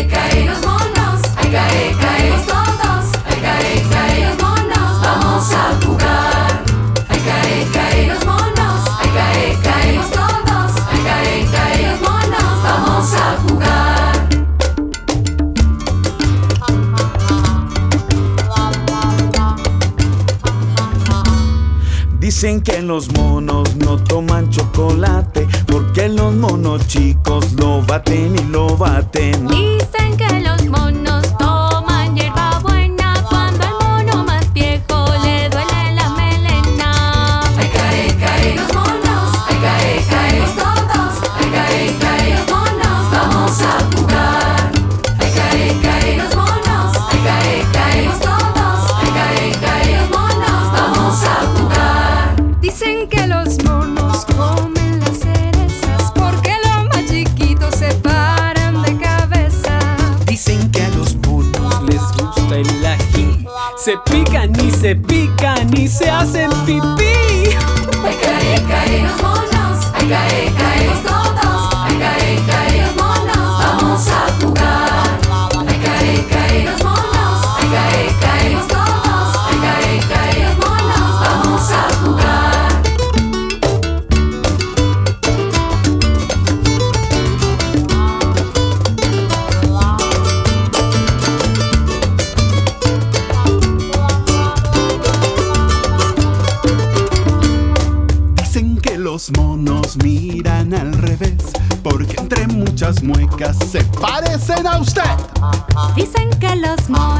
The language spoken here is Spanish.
cae los monos. Caemos todos. Cae los monos. Vamos a jugar. Cae los monos. Caemos todos. Cae los monos. Vamos a jugar. Dicen que los monos no toman chocolate porque los monos chicos lo baten y lo baten. Dicen que los monos toman hierba buena cuando al mono más viejo le duele la melena. Cae los monos. Caemos todos. Cae los monos. Vamos a jugar. Cae los monos. Caemos todos. Cae los monos. Vamos a jugar. Dicen que los monos comen las cerezas porque los más chiquitos se paran de cabeza. Dicen que a los monos les gusta el ají. Se pican y se hacen pipí. Cae los monos. Caemos todos. Cae los monos. Vamos a jugar. Cae los monos. Caemos todos. Cae los monos. Vamos a jugar. Dicen que los monos miran al revés porque entre muchas muecas se parecen a usted. Dicen que los monos